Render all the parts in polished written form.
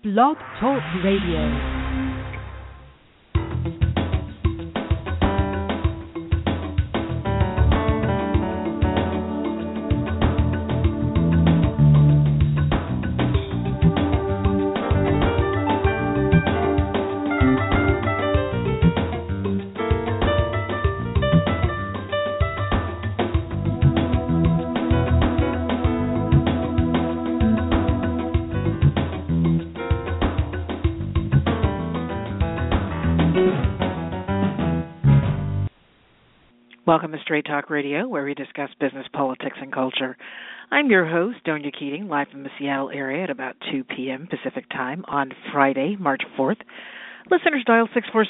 Blog Talk Radio. Welcome to Straight Talk Radio, where we discuss business, politics, and culture. I'm your host, Donia Keating, live from the Seattle area at about 2 p.m. Pacific Time on Friday, March 4th. Listeners dial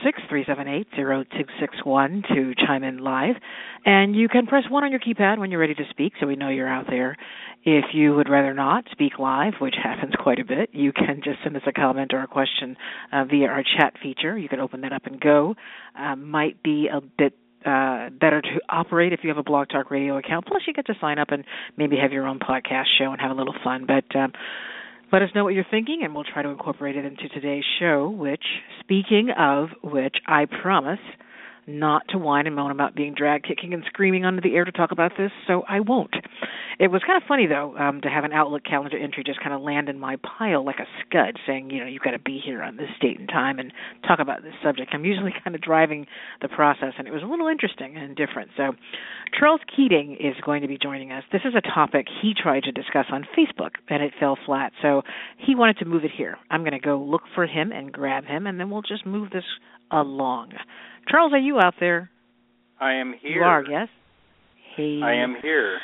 646-378-0261 to chime in live, and you can press 1 on your keypad when you're ready to speak so we know you're out there. If you would rather not speak live, which happens quite a bit, you can just send us a comment or a question via our chat feature. You can open that up and go. Might be a bit better to operate if you have a Blog Talk Radio account. Plus, you get to sign up and maybe have your own podcast show and have a little fun. But let us know what you're thinking, and we'll try to incorporate it into today's show, which, speaking of which, I promise not to whine and moan about being dragged kicking and screaming onto the air to talk about this, so I won't. It was kind of funny, though, to have an Outlook calendar entry just kind of land in my pile like a scud saying, you know, you've got to be here on this date and time and talk about this subject. I'm usually kind of driving the process, and it was a little interesting and different. So Charles Keating is going to be joining us. This is a topic he tried to discuss on Facebook, and it fell flat, so he wanted to move it here. I'm going to go look for him and grab him, and then we'll just move this along. Charles, are you out there? I am here. You are, yes? Hey. I am here.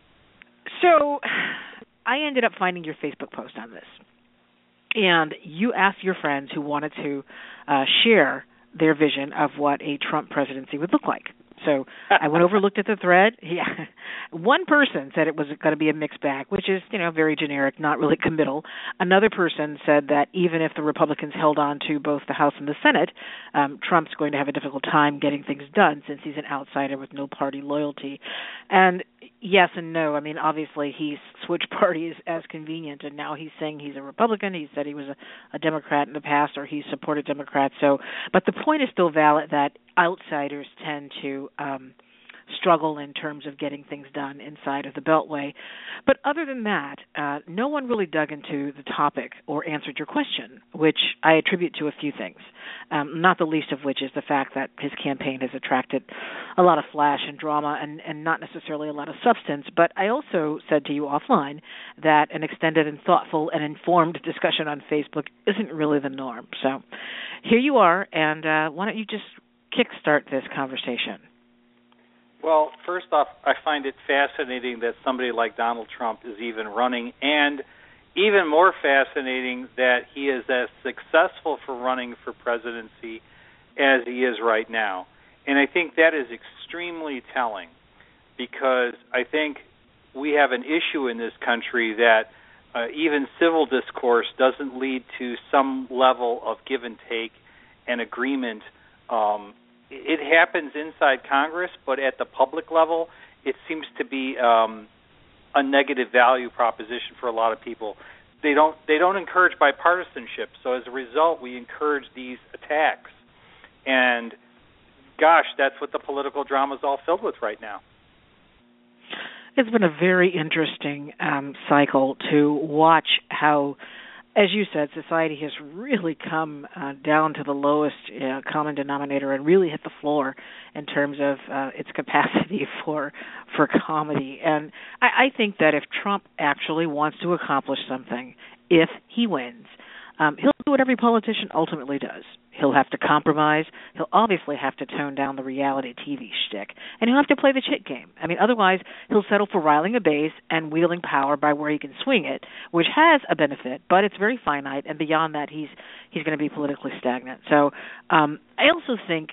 So I ended up finding your Facebook post on this. And you asked your friends who wanted to share their vision of what a Trump presidency would look like. So I went over, looked at the thread. Yeah. One person said it was going to be a mixed bag, which is, you know, very generic, not really committal. Another person said that even if the Republicans held on to both the House and the Senate, Trump's going to have a difficult time getting things done since he's an outsider with no party loyalty. And yes and no. I mean, obviously he's switched parties as convenient, and now he's saying he's a Republican. He said he was a Democrat in the past, or he supported Democrats. So, but the point is still valid that outsiders tend to struggle in terms of getting things done inside of the Beltway. But other than that, no one really dug into the topic or answered your question, which I attribute to a few things, not the least of which is the fact that his campaign has attracted a lot of flash and drama and not necessarily a lot of substance. But I also said to you offline that an extended and thoughtful and informed discussion on Facebook isn't really the norm. So here you are, and why don't you just kickstart this conversation? Well, first off, I find it fascinating that somebody like Donald Trump is even running, and even more fascinating that he is as successful for running for presidency as he is right now. And I think that is extremely telling, because I think we have an issue in this country that even civil discourse doesn't lead to some level of give and take and agreement. It happens inside Congress, but at the public level, it seems to be a negative value proposition for a lot of people. They don't encourage bipartisanship, so as a result, we encourage these attacks. And gosh, that's what the political drama is all filled with right now. It's been a very interesting cycle to watch how, as you said, society has really come down to the lowest common denominator and really hit the floor in terms of its capacity for comedy. And I think that if Trump actually wants to accomplish something, if he wins, he'll do what every politician ultimately does. He'll have to compromise. He'll obviously have to tone down the reality TV shtick. And he'll have to play the chit game. I mean, otherwise, he'll settle for riling a base and wielding power by where he can swing it, which has a benefit, but it's very finite. And beyond that, he's going to be politically stagnant. So I also think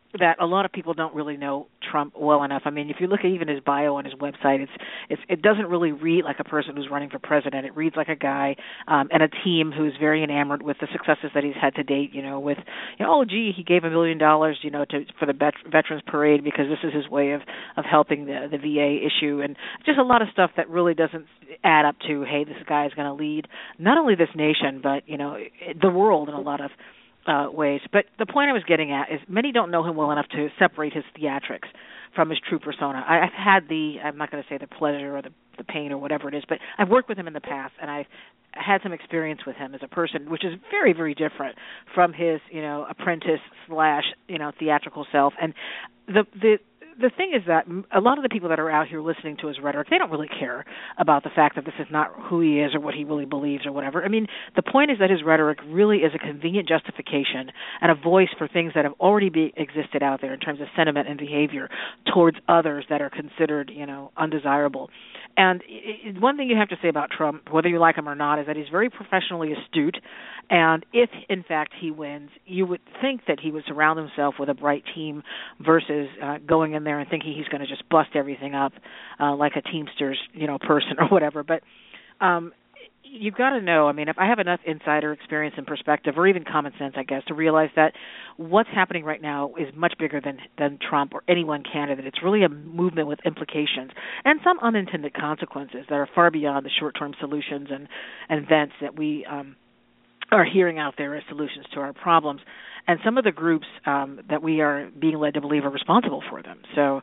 that a lot of people don't really know Trump well enough. I mean, if you look at even his bio on his website, it doesn't really read like a person who's running for president. It reads like a guy and a team who's very enamored with the successes that he's had to date. Oh, gee, he gave $1 million, for the Veterans Parade because this is his way of helping the VA issue, and just a lot of stuff that really doesn't add up to, hey, this guy is going to lead not only this nation but the world in a lot of ways. But the point I was getting at is many don't know him well enough to separate his theatrics from his true persona. I've had I'm not going to say the pleasure or the pain or whatever it is, but I've worked with him in the past, and I've had some experience with him as a person, which is very, very different from his, apprentice / theatrical self. And the thing is that a lot of the people that are out here listening to his rhetoric, they don't really care about the fact that this is not who he is or what he really believes or whatever. I mean, the point is that his rhetoric really is a convenient justification and a voice for things that have already existed out there in terms of sentiment and behavior towards others that are considered, undesirable. And one thing you have to say about Trump, whether you like him or not, is that he's very professionally astute. And if, in fact, he wins, you would think that he would surround himself with a bright team versus going in there and thinking he's going to just bust everything up like a Teamsters, person or whatever. But you've got to know, I mean, if I have enough insider experience and perspective, or even common sense, I guess, to realize that what's happening right now is much bigger than Trump or any one candidate. It's really a movement with implications and some unintended consequences that are far beyond the short-term solutions and events that we are hearing out there as solutions to our problems. And some of the groups that we are being led to believe are responsible for them. So,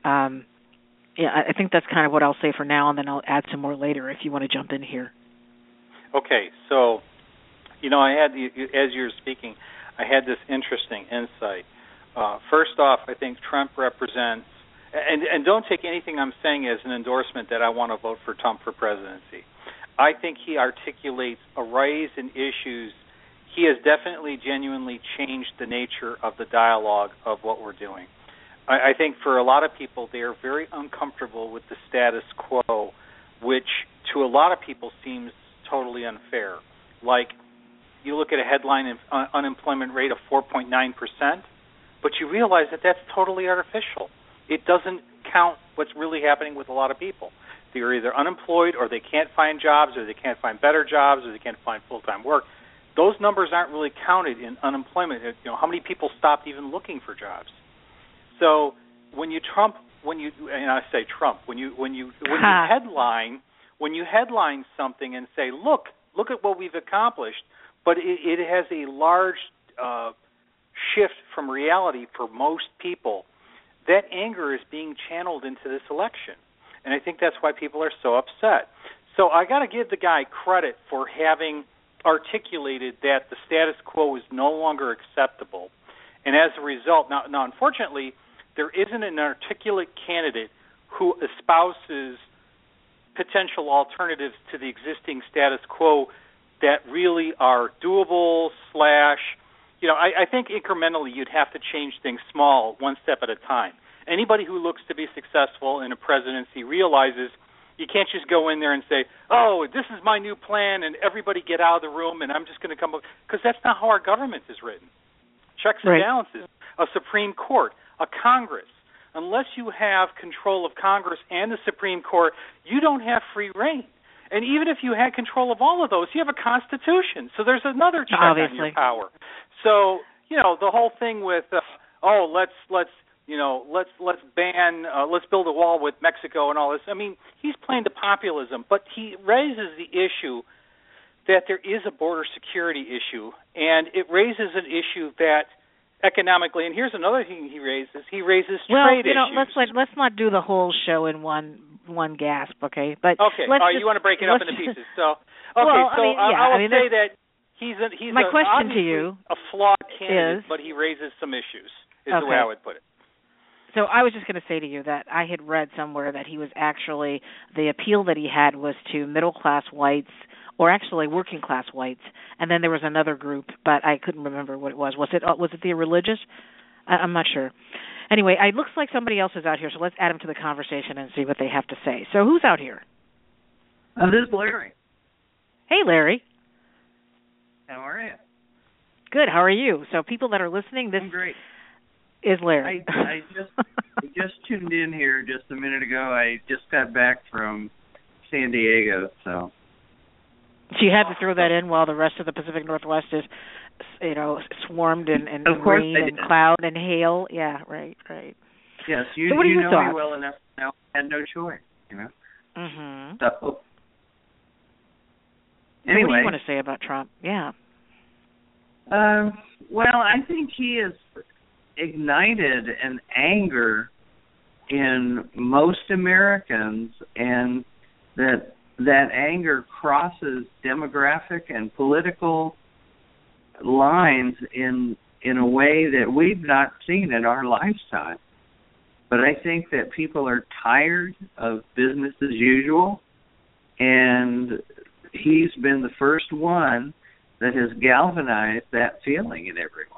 I think that's kind of what I'll say for now, and then I'll add some more later if you want to jump in here. Okay, so, I had, as you were speaking, I had this interesting insight. First off, I think Trump represents, and don't take anything I'm saying as an endorsement that I want to vote for Trump for presidency. I think he articulates a rise in issues. He has definitely, genuinely changed the nature of the dialogue of what we're doing. I think for a lot of people, they are very uncomfortable with the status quo, which to a lot of people seems totally unfair. Like, you look at a headline unemployment rate of 4.9%, but you realize that that's totally artificial. It doesn't count what's really happening with a lot of people. They're either unemployed, or they can't find jobs, or they can't find better jobs, or they can't find full-time work. Those numbers aren't really counted in unemployment. How many people stopped even looking for jobs? So when you headline something and say, look at what we've accomplished, but it has a large shift from reality for most people, that anger is being channeled into this election. And I think that's why people are so upset. So I got to give the guy credit for having articulated that the status quo is no longer acceptable. And as a result, now unfortunately, there isn't an articulate candidate who espouses potential alternatives to the existing status quo that really are doable / I think incrementally you'd have to change things small, one step at a time. Anybody who looks to be successful in a presidency realizes you can't just go in there and say, oh, this is my new plan, and everybody get out of the room, and I'm just going to come up, because that's not how our government is written. Checks and balances, a Supreme Court, a Congress. Unless you have control of Congress and the Supreme Court, you don't have free reign. And even if you had control of all of those, you have a Constitution. So there's another check on your power. So, the whole thing with, let's build a wall with Mexico and all this. I mean, he's playing to populism, but he raises the issue that there is a border security issue, and it raises an issue that economically, and here's another thing he raises trade issues. Let's not do the whole show in one gasp, okay? But you want to break it up into pieces. So, I will say that he's my question to you a flawed candidate, but he raises some issues, is the way I would put it. So I was just going to say to you that I had read somewhere that he was actually, the appeal that he had was to middle-class whites, or actually working-class whites, and then there was another group, but I couldn't remember what it was. Was it the religious? I'm not sure. Anyway, it looks like somebody else is out here, so let's add them to the conversation and see what they have to say. So who's out here? This is Larry. Hey, Larry. How are you? Good. How are you? So people that are listening, I'm great. is Larry. I just tuned in here just a minute ago. I just got back from San Diego, so you had to throw that in while the rest of the Pacific Northwest is, swarmed and rain and cloud and hail. Yeah, right. Yes, you so what are your know thoughts? me well enough now. I had no choice, Mm-hmm. So Anyway, what do you anyway, want to say about Trump? Yeah. well, I think he has ignited an anger in most Americans, and that anger crosses demographic and political lines in a way that we've not seen in our lifetime. But I think that people are tired of business as usual, and he's been the first one that has galvanized that feeling in everyone.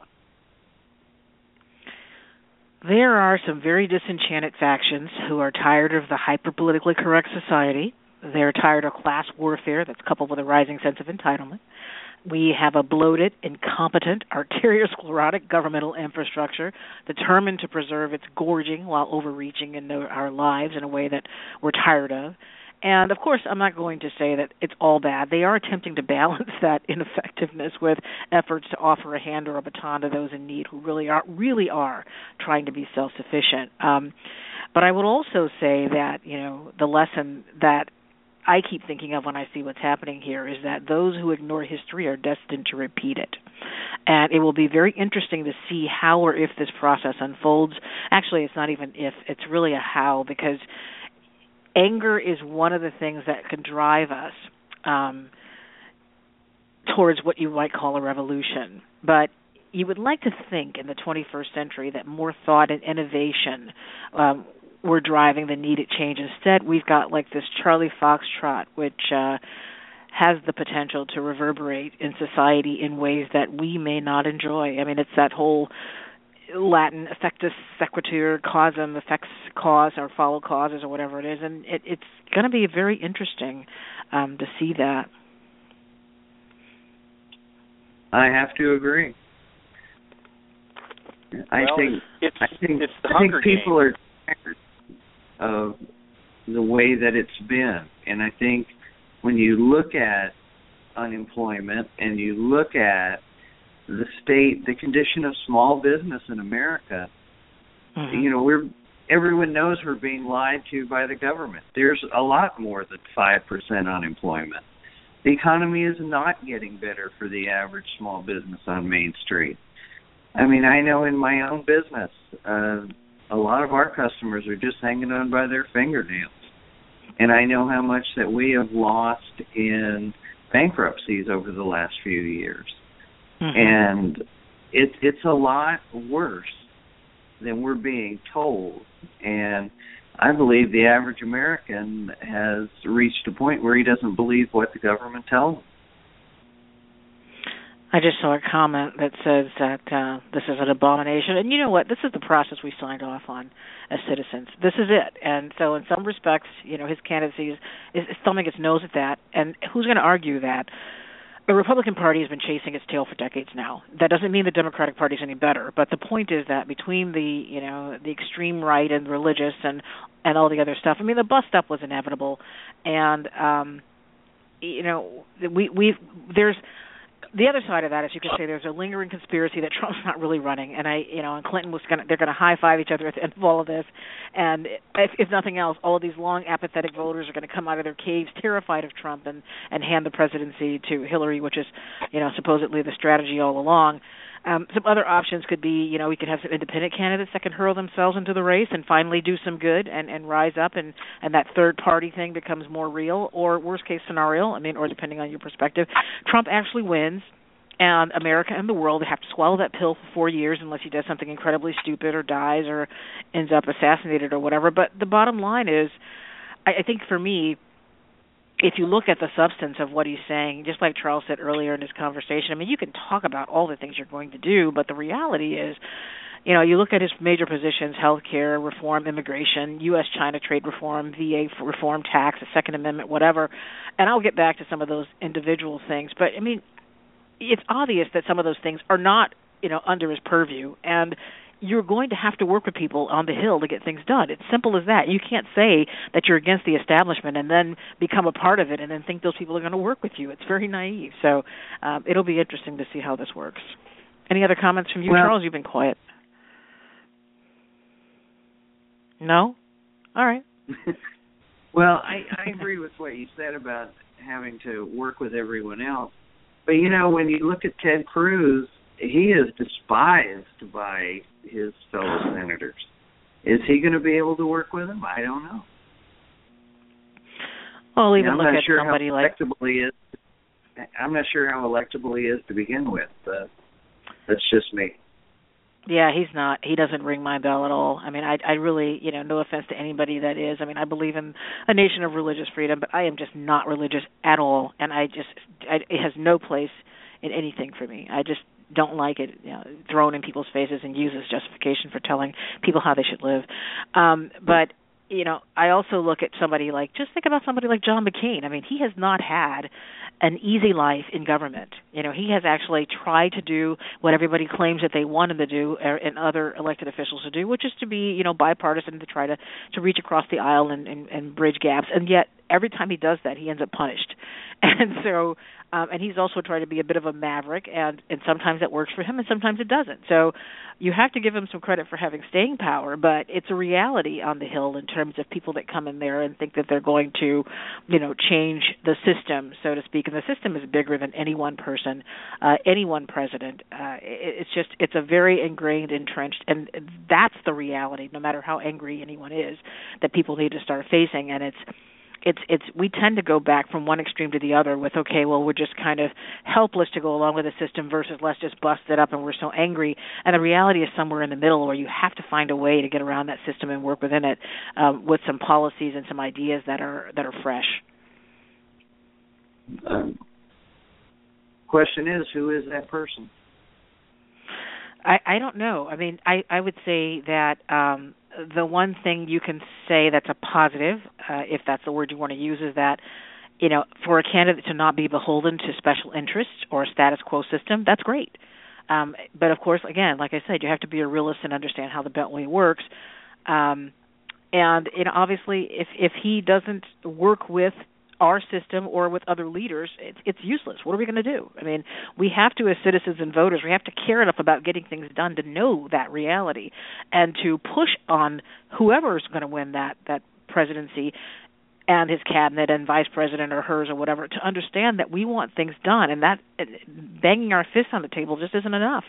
There are some very disenchanted factions who are tired of the hyper-politically correct society. They're tired of class warfare that's coupled with a rising sense of entitlement. We have a bloated, incompetent, arteriosclerotic governmental infrastructure determined to preserve its gorging while overreaching in our lives in a way that we're tired of. And, of course, I'm not going to say that it's all bad. They are attempting to balance that ineffectiveness with efforts to offer a hand or a baton to those in need who really are trying to be self-sufficient. But I would also say that, the lesson that I keep thinking of when I see what's happening here is that those who ignore history are destined to repeat it. And it will be very interesting to see how or if this process unfolds. Actually, it's not even if, it's really a how, because anger is one of the things that can drive us towards what you might call a revolution. But you would like to think in the 21st century that more thought and innovation were driving the needed change. Instead, we've got like this Charlie Foxtrot, which has the potential to reverberate in society in ways that we may not enjoy. I mean, it's that whole Latin effectus sequitur, causum affects cause, or follow causes, or whatever it is, and it's going to be very interesting to see that. I have to agree. I think people are tired of the way that it's been, and I think when you look at unemployment and you look at the condition of small business in America, everyone knows we're being lied to by the government. There's a lot more than 5% unemployment. The economy is not getting better for the average small business on Main Street. I mean, I know in my own business, a lot of our customers are just hanging on by their fingernails. And I know how much that we have lost in bankruptcies over the last few years. Mm-hmm. And it's a lot worse than we're being told. And I believe the average American has reached a point where he doesn't believe what the government tells him. I just saw a comment that says that this is an abomination. And you know what? This is the process we signed off on as citizens. This is it. And so in some respects, his candidacy is thumbing its nose at that. And who's going to argue that? The Republican Party has been chasing its tail for decades now. That doesn't mean the Democratic Party is any better. But the point is that between the extreme right and religious and all the other stuff, I mean, the bust up was inevitable. And, there's the other side of that is you could say there's a lingering conspiracy that Trump's not really running, and and Clinton they're going to high five each other at the end of all of this, and if nothing else, all of these long apathetic voters are going to come out of their caves terrified of Trump and hand the presidency to Hillary, which is supposedly the strategy all along. Some other options could be, we could have some independent candidates that can hurl themselves into the race and finally do some good and rise up, and that third party thing becomes more real. Or worst case scenario, or depending on your perspective, Trump actually wins, and America and the world have to swallow that pill for 4 years unless he does something incredibly stupid or dies or ends up assassinated or whatever. But the bottom line is, I think for me, if you look at the substance of what he's saying, just like Charles said earlier in his conversation, you can talk about all the things you're going to do, but the reality is, you look at his major positions: healthcare reform, immigration, U.S.-China trade reform, VA reform, tax, the Second Amendment, whatever. And I'll get back to some of those individual things, but it's obvious that some of those things are not, under his purview. And you're going to have to work with people on the Hill to get things done. It's simple as that. You can't say that you're against the establishment and then become a part of it and then think those people are going to work with you. It's very naive. So it'll be interesting to see how this works. Any other comments from you, Charles? You've been quiet. No? All right. Well, I agree with what you said about having to work with everyone else. But, when you look at Ted Cruz, he is despised by his fellow senators. Is he going to be able to work with him? I don't know. Well, even look at somebody like... I'm not sure how electable he is to begin with, but that's just me. Yeah, he's not. He doesn't ring my bell at all. I mean, I really, no offense to anybody that is. I mean, I believe in a nation of religious freedom, but I am just not religious at all, and it has no place in anything for me. I just don't like it thrown in people's faces and used as justification for telling people how they should live. But I also look at just think about somebody like John McCain. I mean, he has not had an easy life in government. He has actually tried to do what everybody claims that they want him to do and other elected officials to do, which is to be, bipartisan, to try to reach across the aisle and bridge gaps. And yet, every time he does that, he ends up punished. And so, and he's also tried to be a bit of a maverick, and sometimes it works for him and sometimes it doesn't. So you have to give him some credit for having staying power, but it's a reality on the Hill in terms of people that come in there and think that they're going to, change the system, so to speak. And the system is bigger than any one person, any one president. It's a very ingrained, entrenched, and that's the reality, no matter how angry anyone is, that people need to start facing. And it's we tend to go back from one extreme to the other with, okay, well, we're just kind of helpless to go along with the system versus let's just bust it up and we're so angry. And the reality is somewhere in the middle where you have to find a way to get around that system and work within it with some policies and some ideas that are fresh. Question is, who is that person? I don't know. I mean, I would say that the one thing you can say that's a positive, if that's the word you want to use, is that, for a candidate to not be beholden to special interests or a status quo system, that's great. But, of course, again, like I said, you have to be a realist and understand how the Beltway works. And, obviously, if he doesn't work with our system or with other leaders, it's useless. What are we going to do? I mean, we have to, as citizens and voters, we have to care enough about getting things done to know that reality and to push on whoever's going to win that presidency and his cabinet and vice president or hers or whatever, to understand that we want things done, and that banging our fists on the table just isn't enough.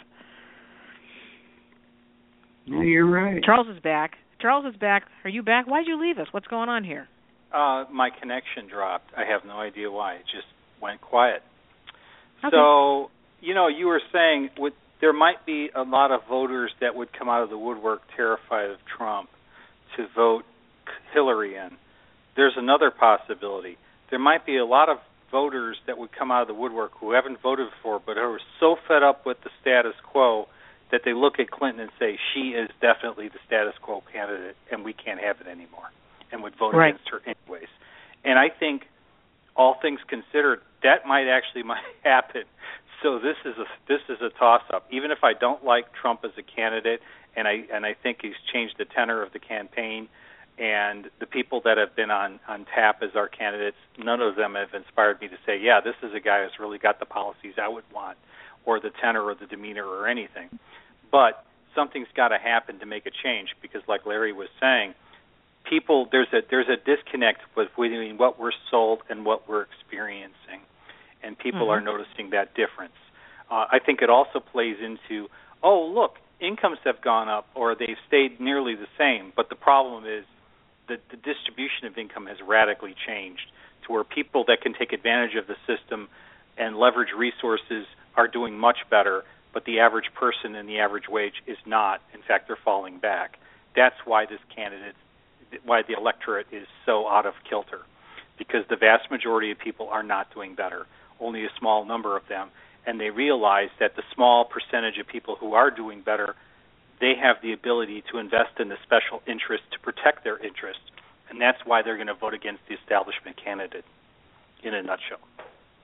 No, you're right. Charles is back. Are you back? Why'd you leave us? What's going on here? My connection dropped. I have no idea why. It just went quiet. Okay. So, you were saying there might be a lot of voters that would come out of the woodwork terrified of Trump to vote Hillary in. There's another possibility. There might be a lot of voters that would come out of the woodwork who haven't voted before but who are so fed up with the status quo that they look at Clinton and say, she is definitely the status quo candidate and we can't have it anymore, and would vote against her anyways. And I think, all things considered, that might happen. So this is a toss-up. Even if I don't like Trump as a candidate, and I think he's changed the tenor of the campaign, and the people that have been on tap as our candidates, none of them have inspired me to say, yeah, this is a guy who's really got the policies I would want, or the tenor or the demeanor or anything. But something's got to happen to make a change, because like Larry was saying, people, there's a disconnect between what we're sold and what we're experiencing, and people are noticing that difference. I think it also plays into, look, incomes have gone up or they've stayed nearly the same, but the problem is that the distribution of income has radically changed to where people that can take advantage of the system and leverage resources are doing much better, but the average person and the average wage is not. In fact, they're falling back. That's why why the electorate is so out of kilter, because the vast majority of people are not doing better, only a small number of them, and they realize that the small percentage of people who are doing better, they have the ability to invest in the special interest to protect their interest, and that's why they're going to vote against the establishment candidate, in a nutshell.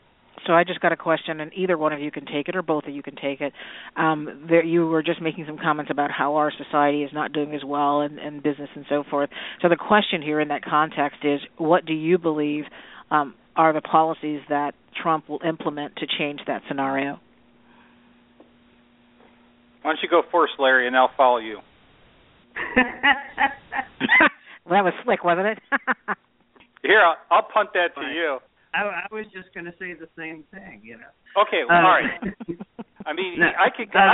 So I just got a question, and either one of you can take it, or both of you can take it. You were just making some comments about how our society is not doing as well in business and so forth. So the question here in that context is, what do you believe are the policies that Trump will implement to change that scenario? Why don't you go first, Larry, and I'll follow you. Well, that was slick, wasn't it? Here, I'll punt that to you. I was just going to say the same thing, you know. Okay, well, all right. I mean, I could go.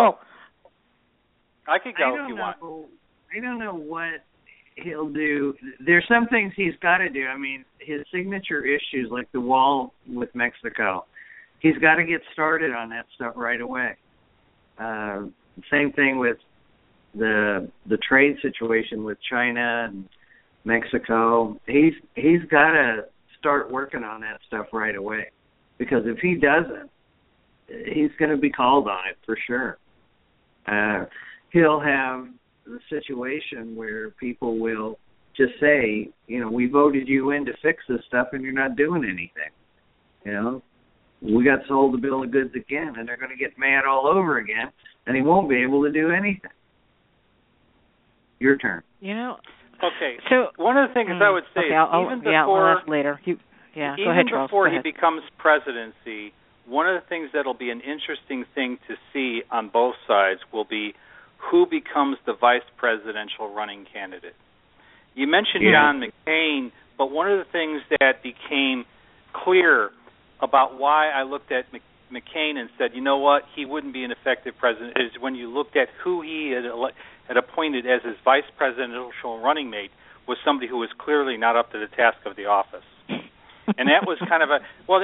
I could go if you want. I don't know what he'll do. There's some things he's got to do. I mean, his signature issues, like the wall with Mexico, he's got to get started on that stuff right away. Same thing with the trade situation with China and Mexico. He's got to start working on that stuff right away, because if he doesn't, he's going to be called on it for sure. He'll have the situation where people will just say, you know, we voted you in to fix this stuff and you're not doing anything. You know, we got sold the bill of goods again, and they're going to get mad all over again, and he won't be able to do anything. Your turn. You know. Okay. So one of the things I would say is even before, we'll ask later. Go ahead, Charles. Before he becomes presidency, one of the things that'll be an interesting thing to see on both sides will be who becomes the vice presidential running candidate. You mentioned John McCain, but one of the things that became clear about why I looked at McCain and said, you know what, he wouldn't be an effective president, is when you looked at who he had appointed as his vice presidential running mate was somebody who was clearly not up to the task of the office. And that was kind of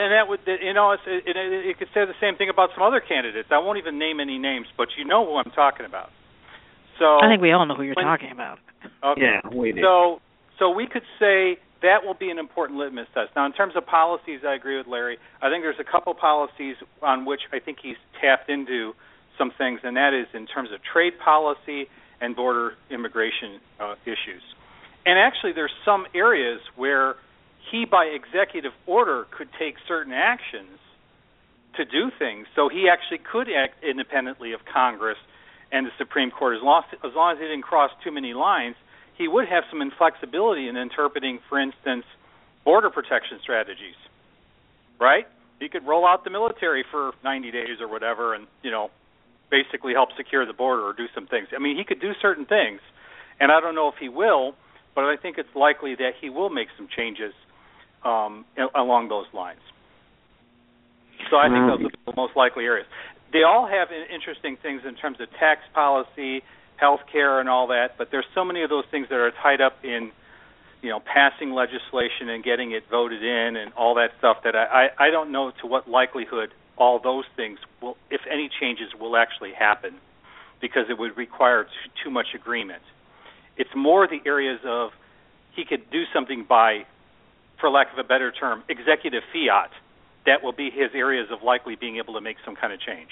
it could say the same thing about some other candidates. I won't even name any names, but you know who I'm talking about. So I think we all know who you're talking about. Okay. Yeah, we do. So we could say that will be an important litmus test. Now, in terms of policies, I agree with Larry. I think there's a couple policies on which I think he's tapped into some things, and that is in terms of trade policy and border immigration issues. And actually, there's some areas where he, by executive order, could take certain actions to do things. So he actually could act independently of Congress and the Supreme Court. As long as he didn't cross too many lines, he would have some inflexibility in interpreting, for instance, border protection strategies, right? He could roll out the military for 90 days or whatever and, you know, basically help secure the border or do some things. I mean, he could do certain things, and I don't know if he will, but I think it's likely that he will make some changes along those lines. So I think those are the most likely areas. They all have interesting things in terms of tax policy, health care, and all that, but there's so many of those things that are tied up in, you know, passing legislation and getting it voted in and all that stuff that I don't know to what likelihood all those things will, if any changes will actually happen, because it would require too much agreement. It's more the areas of he could do something by, for lack of a better term, executive fiat. That will be his areas of likely being able to make some kind of change.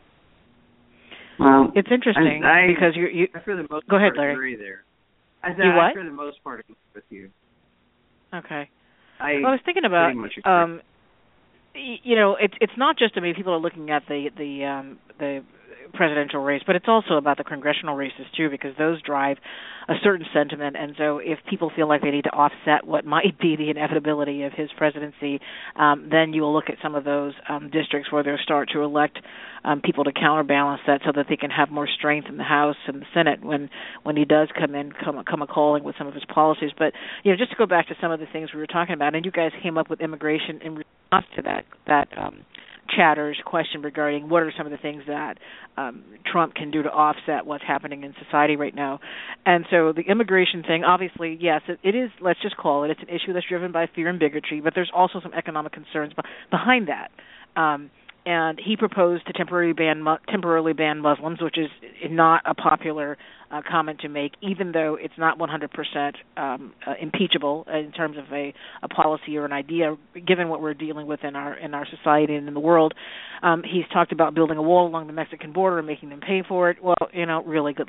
Well, it's interesting because you for the most go ahead, part, Larry. agree there. I for the most part agree with you. Okay. I was thinking about you know, it's not just, I mean, people are looking at the presidential race, but it's also about the congressional races too, because those drive a certain sentiment. And so if people feel like they need to offset what might be the inevitability of his presidency, then you will look at some of those districts where they'll start to elect people to counterbalance that, so that they can have more strength in the House and the Senate when he does come a calling with some of his policies. But, you know, just to go back to some of the things we were talking about, and you guys came up with immigration in response to that chatter's question regarding what are some of the things that Trump can do to offset what's happening in society right now. And so the immigration thing, obviously, yes, it is, let's just call it, it's an issue that's driven by fear and bigotry, but there's also some economic concerns behind that. And he proposed to temporarily ban Muslims, which is not a popular comment to make, even though it's not 100% impeachable in terms of a policy or an idea, given what we're dealing with in our society and in the world. He's talked about building a wall along the Mexican border and making them pay for it. Well, you know, really good luck.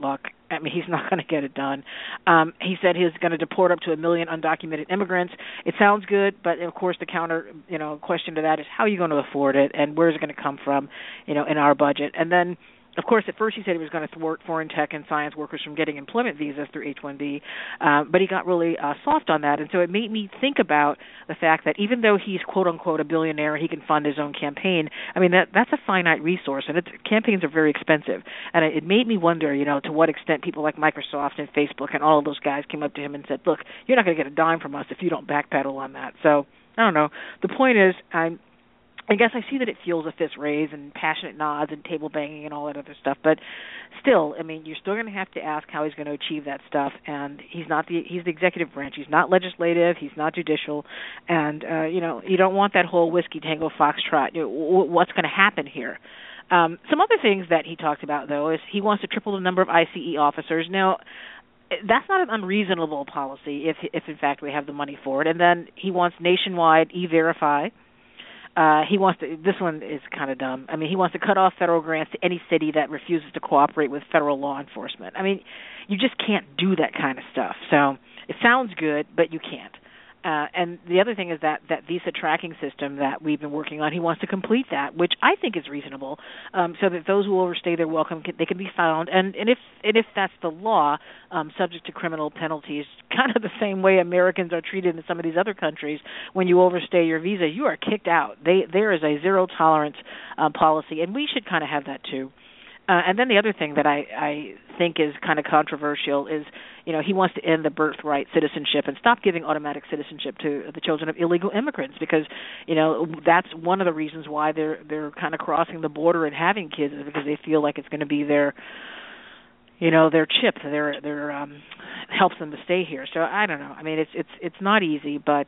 I mean, he's not going to get it done. He said he's going to deport up to 1 million undocumented immigrants. It sounds good, but of course the counter, question to that is how are you going to afford it, and where's it going to come from, in our budget? And then, of course, at first he said he was going to thwart foreign tech and science workers from getting employment visas through H-1B, but he got really soft on that. And so it made me think about the fact that even though he's, quote-unquote, a billionaire, he can fund his own campaign, I mean, that's a finite resource, and campaigns are very expensive. And it made me wonder, to what extent people like Microsoft and Facebook and all of those guys came up to him and said, look, you're not going to get a dime from us if you don't backpedal on that. So, I don't know. The point is, I guess I see that it fuels a fist raise and passionate nods and table banging and all that other stuff, but still, I mean, you're still going to have to ask how he's going to achieve that stuff. And he's the executive branch. He's not legislative. He's not judicial. And you don't want that whole whiskey tango foxtrot. What's going to happen here? Some other things that he talked about, though, is he wants to triple the number of ICE officers. Now, that's not an unreasonable policy if in fact we have the money for it. And then he wants nationwide E-Verify. He wants to. This one is kind of dumb. I mean, he wants to cut off federal grants to any city that refuses to cooperate with federal law enforcement. I mean, you just can't do that kind of stuff. So it sounds good, but you can't. And the other thing is that visa tracking system that we've been working on, he wants to complete that, which I think is reasonable, so that those who overstay their welcome, they can be found. And if that's the law, subject to criminal penalties, kind of the same way Americans are treated in some of these other countries. When you overstay your visa, you are kicked out. There is a zero tolerance policy, and we should kind of have that too. And then the other thing that I think is kind of controversial is, he wants to end the birthright citizenship and stop giving automatic citizenship to the children of illegal immigrants because, that's one of the reasons why they're kind of crossing the border and having kids is because they feel like it's going to be their chip, their helps them to stay here. So I don't know. I mean, it's not easy, but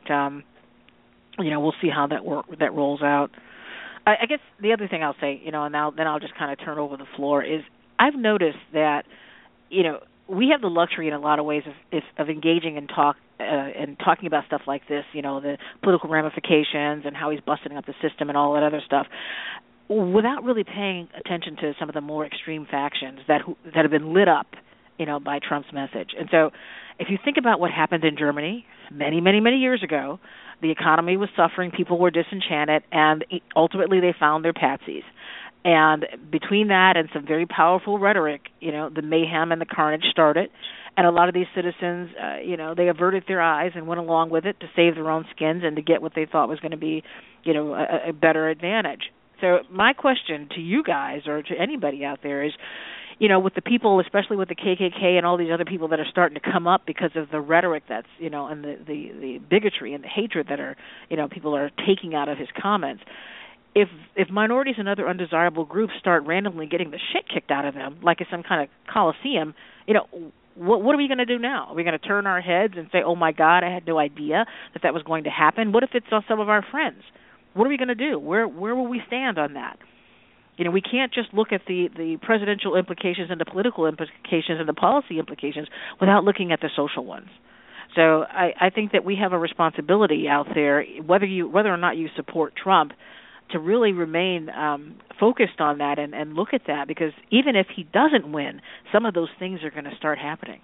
we'll see how that rolls out. I guess the other thing I'll say, and then I'll just kind of turn over the floor, is I've noticed that, we have the luxury in a lot of ways of engaging and talking about stuff like this, the political ramifications and how he's busting up the system and all that other stuff, without really paying attention to some of the more extreme factions that have been lit up, by Trump's message. And so if you think about what happened in Germany many, many, many years ago, the economy was suffering, people were disenchanted, and ultimately they found their patsies. And between that and some very powerful rhetoric, the mayhem and the carnage started. And a lot of these citizens, they averted their eyes and went along with it to save their own skins and to get what they thought was going to be, a better advantage. So my question to you guys or to anybody out there is, with the people, especially with the KKK and all these other people that are starting to come up because of the rhetoric that's, and the bigotry and the hatred that are, people are taking out of his comments, if minorities and other undesirable groups start randomly getting the shit kicked out of them, like it's some kind of coliseum, what are we going to do now? Are we going to turn our heads and say, oh, my God, I had no idea that was going to happen? What if it's some of our friends? What are we going to do? Where will we stand on that? We can't just look at the presidential implications and the political implications and the policy implications without looking at the social ones. So I think that we have a responsibility out there, whether or not you support Trump, to really remain focused on that and look at that, because even if he doesn't win, some of those things are going to start happening.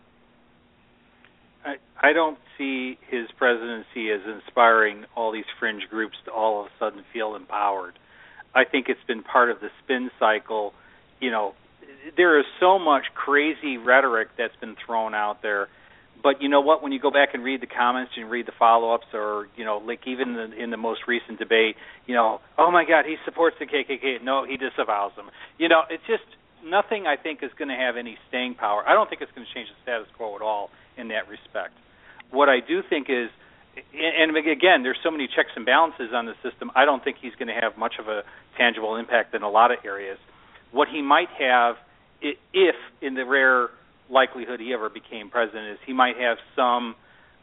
I don't see his presidency as inspiring all these fringe groups to all of a sudden feel empowered. I think it's been part of the spin cycle. There is so much crazy rhetoric that's been thrown out there. But you know what? When you go back and read the comments and read the follow-ups, or like even in the most recent debate, oh my God, he supports the KKK. No, he disavows them. It's just nothing. I think is going to have any staying power. I don't think it's going to change the status quo at all in that respect. What I do think is, and again, there's so many checks and balances on the system, I don't think he's going to have much of a tangible impact in a lot of areas. What he might have, if in the rare likelihood he ever became president, is he might have some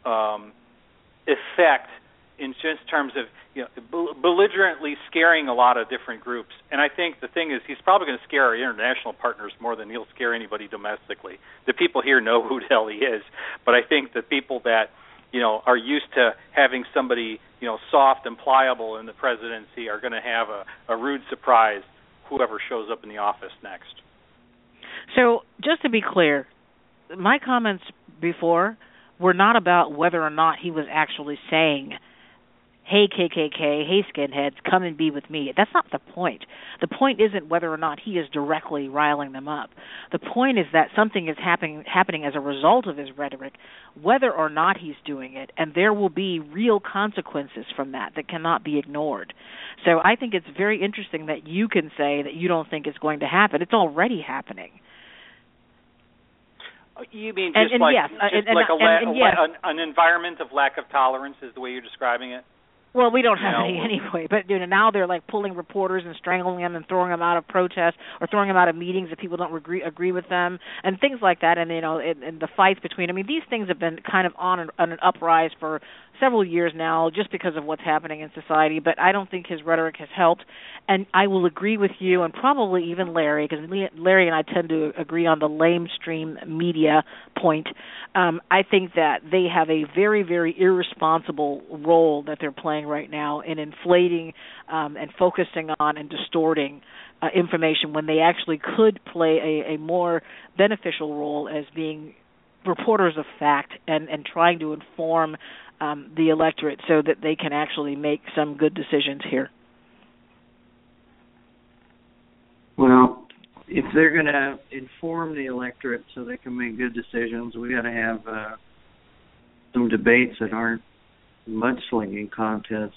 effect in just terms of belligerently scaring a lot of different groups. And I think the thing is, he's probably going to scare our international partners more than he'll scare anybody domestically. The people here know who the hell he is, but I think the people that are used to having somebody soft and pliable in the presidency are going to have a rude surprise whoever shows up in the office next. So just to be clear, my comments before were not about whether or not he was actually saying, hey, KKK, hey, skinheads, come and be with me. That's not the point. The point isn't whether or not he is directly riling them up. The point is that something is happening as a result of his rhetoric, whether or not he's doing it, and there will be real consequences from that cannot be ignored. So I think it's very interesting that you can say that you don't think it's going to happen. It's already happening. You mean just an environment of lack of tolerance is the way you're describing it? Well, we don't have any anyway, but now they're like pulling reporters and strangling them and throwing them out of protests or throwing them out of meetings if people don't agree with them and things like that. And and the fights between. I mean, these things have been kind of on an uprise for several years now, just because of what's happening in society. But I don't think his rhetoric has helped. And I will agree with you, and probably even Larry, because Larry and I tend to agree on the lamestream media point. I think that they have a very, very irresponsible role that they're playing right now in inflating and focusing on and distorting information when they actually could play a more beneficial role as being reporters of fact and trying to inform the electorate so that they can actually make some good decisions here. Well, if they're going to inform the electorate so they can make good decisions, we got to have some debates that aren't mudslinging contests.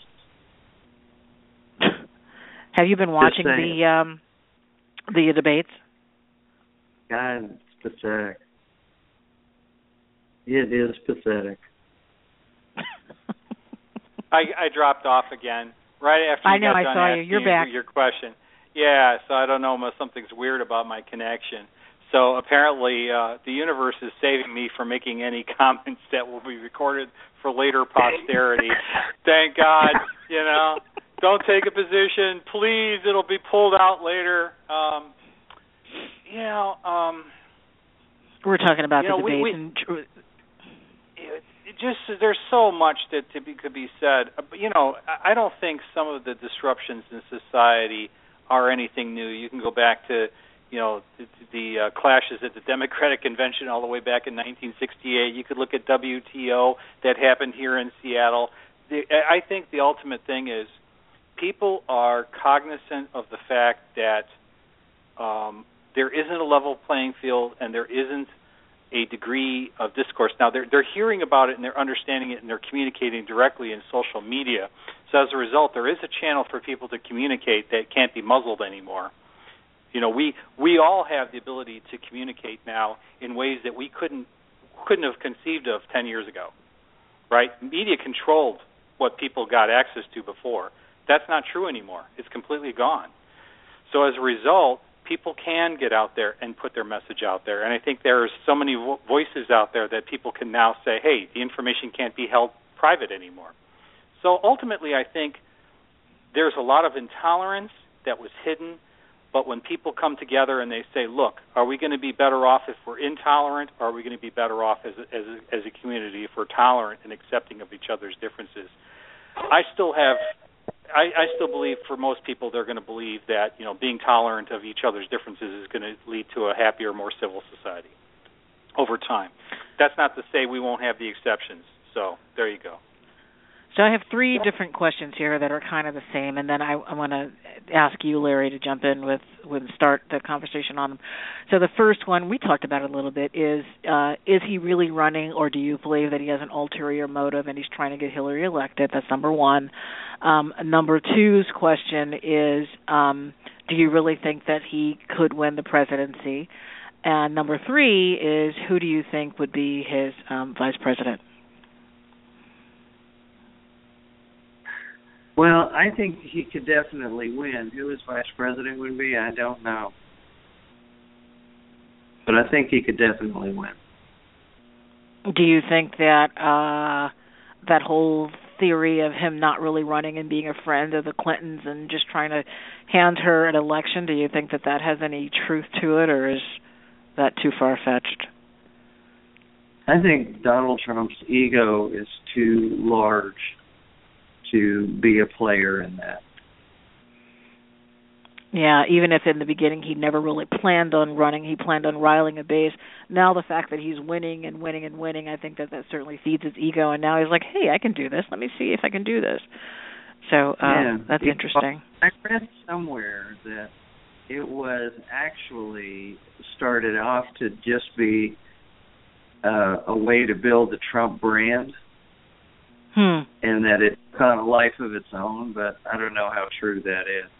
Have you been watching the debates? God, it's pathetic. It is pathetic. I dropped off again right after you got done asking You're back. Your question. Yeah, so I don't know, something's weird about my connection. So apparently the universe is saving me from making any comments that will be recorded for later posterity. Thank God, Don't take a position, please. It'll be pulled out later. We're talking about the debate. There's so much that could be said. I don't think some of the disruptions in society are anything new. You can go back to, the clashes at the Democratic Convention all the way back in 1968. You could look at WTO that happened here in Seattle. I think the ultimate thing is people are cognizant of the fact that there isn't a level playing field and there isn't a degree of discourse. Now, they're hearing about it and they're understanding it and they're communicating directly in social media. So as a result, there is a channel for people to communicate that can't be muzzled anymore. We all have the ability to communicate now in ways that we couldn't have conceived of 10 years ago, right? Media controlled what people got access to before. That's not true anymore. It's completely gone. So as a result, people can get out there and put their message out there. And I think there's so many voices out there that people can now say, hey, the information can't be held private anymore. So ultimately, I think there's a lot of intolerance that was hidden, but when people come together and they say, look, are we going to be better off if we're intolerant, or are we going to be better off as a community if we're tolerant and accepting of each other's differences? I still believe for most people they're going to believe that being tolerant of each other's differences is going to lead to a happier, more civil society over time. That's not to say we won't have the exceptions. So there you go. So I have three different questions here that are kind of the same, and then I want to ask you, Larry, to jump in with start the conversation on them. So the first one, we talked about it a little bit, is he really running, or do you believe that he has an ulterior motive and he's trying to get Hillary elected? That's number one. Number two's question is, do you really think that he could win the presidency? And number three is, who do you think would be his vice president? Well, I think he could definitely win. Who his vice president would be, I don't know. But I think he could definitely win. Do you think that that whole theory of him not really running and being a friend of the Clintons and just trying to hand her an election, do you think that has any truth to it, or is that too far-fetched? I think Donald Trump's ego is too large to be a player in that. Yeah, even if in the beginning he never really planned on running, he planned on riling a base. Now the fact that he's winning and winning and winning, I think that certainly feeds his ego. And now he's like, hey, I can do this. Let me see if I can do this. So that's interesting. I read somewhere that it was actually started off to just be a way to build the Trump brand. And that it took on a life of its own, but I don't know how true that is.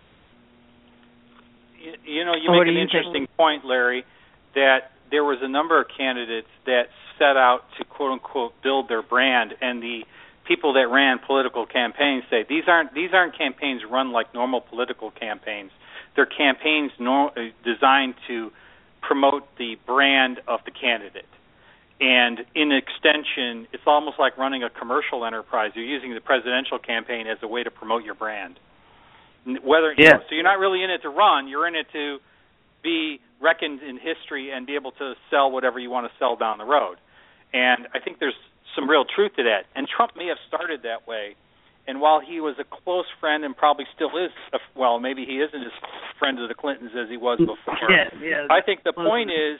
You make an interesting point, Larry, that there was a number of candidates that set out to, quote-unquote, build their brand, and the people that ran political campaigns say these aren't campaigns run like normal political campaigns. They're campaigns designed to promote the brand of the candidate. And in extension, it's almost like running a commercial enterprise. You're using the presidential campaign as a way to promote your brand. So you're not really in it to run. You're in it to be reckoned in history and be able to sell whatever you want to sell down the road. And I think there's some real truth to that. And Trump may have started that way. And while he was a close friend and probably still is, maybe he isn't as friend of the Clintons as he was before. I think the point is,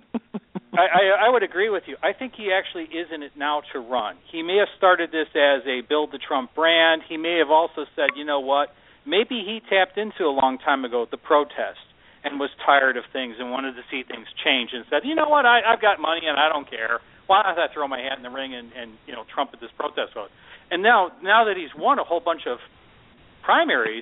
I would agree with you. I think he actually is in it now to run. He may have started this as a build the Trump brand. He may have also said, you know what, maybe he tapped into a long time ago the protest and was tired of things and wanted to see things change and said, you know what, I've got money and I don't care. Why don't I throw my hat in the ring and trumpet this protest vote? And now that he's won a whole bunch of primaries,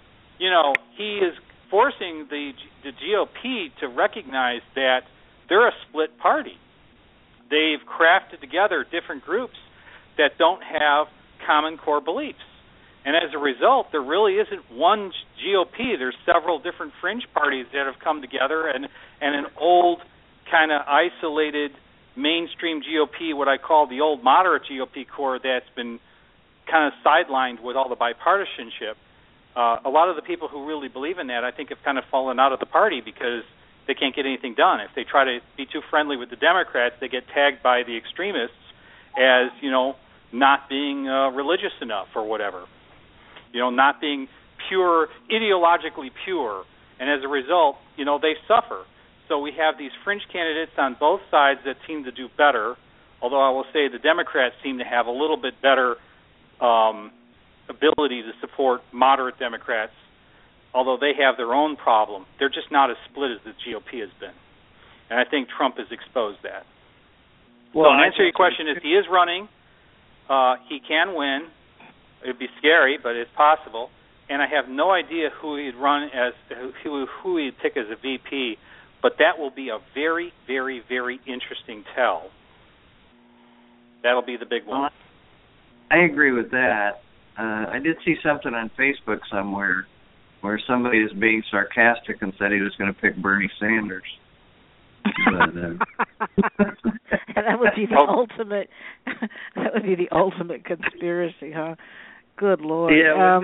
he is forcing the GOP to recognize that they're a split party. They've crafted together different groups that don't have common core beliefs. And as a result, there really isn't one GOP. There's several different fringe parties that have come together and an old kind of isolated mainstream GOP, what I call the old moderate GOP core that's been kind of sidelined with all the bipartisanship. A lot of the people who really believe in that, I think, have kind of fallen out of the party because they can't get anything done. If they try to be too friendly with the Democrats, they get tagged by the extremists as, not being religious enough or whatever, not being pure, ideologically pure. And as a result, they suffer. So we have these fringe candidates on both sides that seem to do better, although I will say the Democrats seem to have a little bit better ability to support moderate Democrats, although they have their own problem. They're just not as split as the GOP has been. And I think Trump has exposed that. Well, to answer your question, if he is running, he can win. It would be scary, but it's possible. And I have no idea who he'd run as, who he'd pick as a VP, but that will be a very, very, very interesting tell. That'll be the big one. Well, I agree with that. I did see something on Facebook somewhere where somebody was being sarcastic and said he was going to pick Bernie Sanders. But, that would be the ultimate. That would be the ultimate conspiracy, huh? Good Lord. Yeah.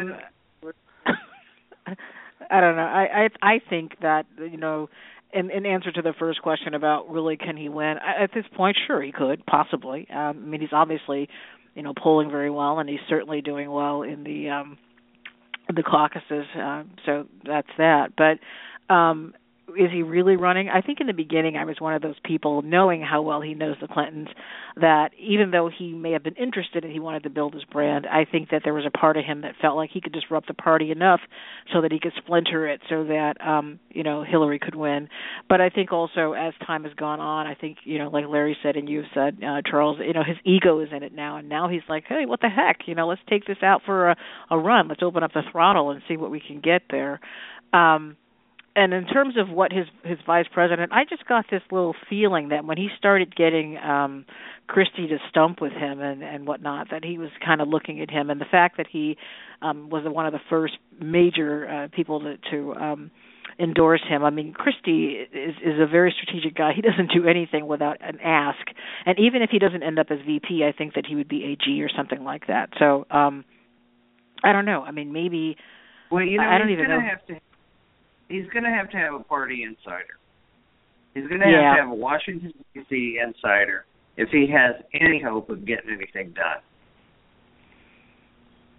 I don't know. I think that in answer to the first question about really can he win, at this point, sure he could possibly. I mean, he's obviously polling very well, and he's certainly doing well in the caucuses. So that's that. But is he really running? I think in the beginning I was one of those people, knowing how well he knows the Clintons, that even though he may have been interested and he wanted to build his brand, I think that there was a part of him that felt like he could disrupt the party enough so that he could splinter it so that, Hillary could win. But I think also as time has gone on, I think, like Larry said and you've said, Charles, his ego is in it now. And now he's like, hey, what the heck? Let's take this out for a run. Let's open up the throttle and see what we can get there. And in terms of what his vice president, I just got this little feeling that when he started getting Christie to stump with him and whatnot, that he was kind of looking at him. And the fact that he was one of the first major people to endorse him. I mean, Christie is a very strategic guy. He doesn't do anything without an ask. And even if he doesn't end up as VP, I think that he would be AG or something like that. So I don't know. I mean, maybe. Well, I don't even know. He's going to have a party insider. He's going to have a Washington, D.C. insider if he has any hope of getting anything done.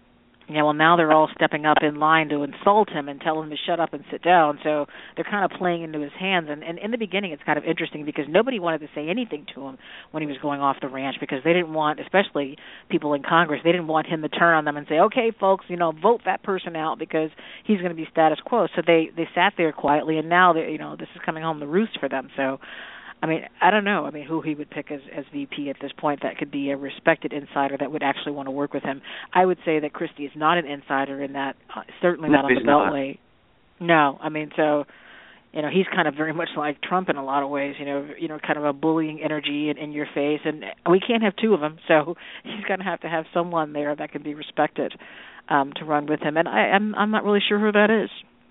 Yeah, well, now they're all stepping up in line to insult him and tell him to shut up and sit down. So they're kind of playing into his hands. And in the beginning, it's kind of interesting because nobody wanted to say anything to him when he was going off the ranch because they didn't want, especially people in Congress, they didn't want him to turn on them and say, okay, folks, vote that person out because he's going to be status quo. So they sat there quietly, and now this is coming home to roost for them. So I mean, I don't know. I mean, who he would pick as VP at this point that could be a respected insider that would actually want to work with him. I would say that Christie is not an insider in that, certainly not on the Beltway. No, I mean, so, he's kind of very much like Trump in a lot of ways, kind of a bullying energy in your face, and we can't have two of them, so he's going to have someone there that can be respected to run with him, and I'm not really sure who that is.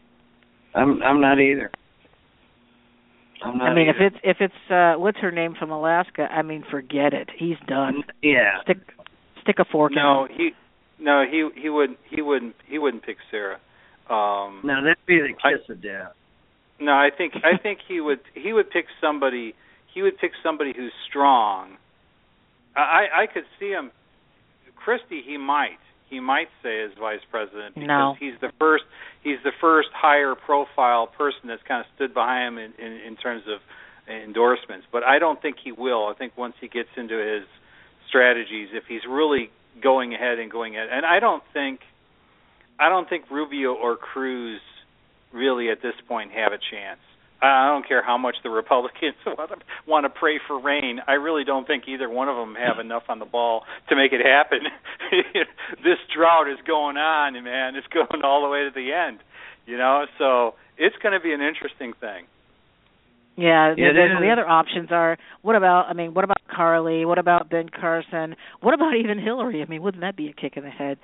I'm not either. I mean, if it's what's her name from Alaska? I mean, forget it. He's done. Yeah. Stick a fork in him. He wouldn't pick Sarah. No, that'd be the kiss of death. No, I think he would pick somebody. He would pick somebody who's strong. I could see him. Christie, he might say as vice president because he's the first higher profile person that's kind of stood behind him in terms of endorsements. But I don't think he will. I think once he gets into his strategies, if he's really going ahead, and I don't think Rubio or Cruz really at this point have a chance. I don't care how much the Republicans want to pray for rain. I really don't think either one of them have enough on the ball to make it happen. This drought is going on, man. It's going all the way to the end, So it's going to be an interesting thing. Yeah, the other options are, what about Carly? What about Ben Carson? What about even Hillary? I mean, wouldn't that be a kick in the head?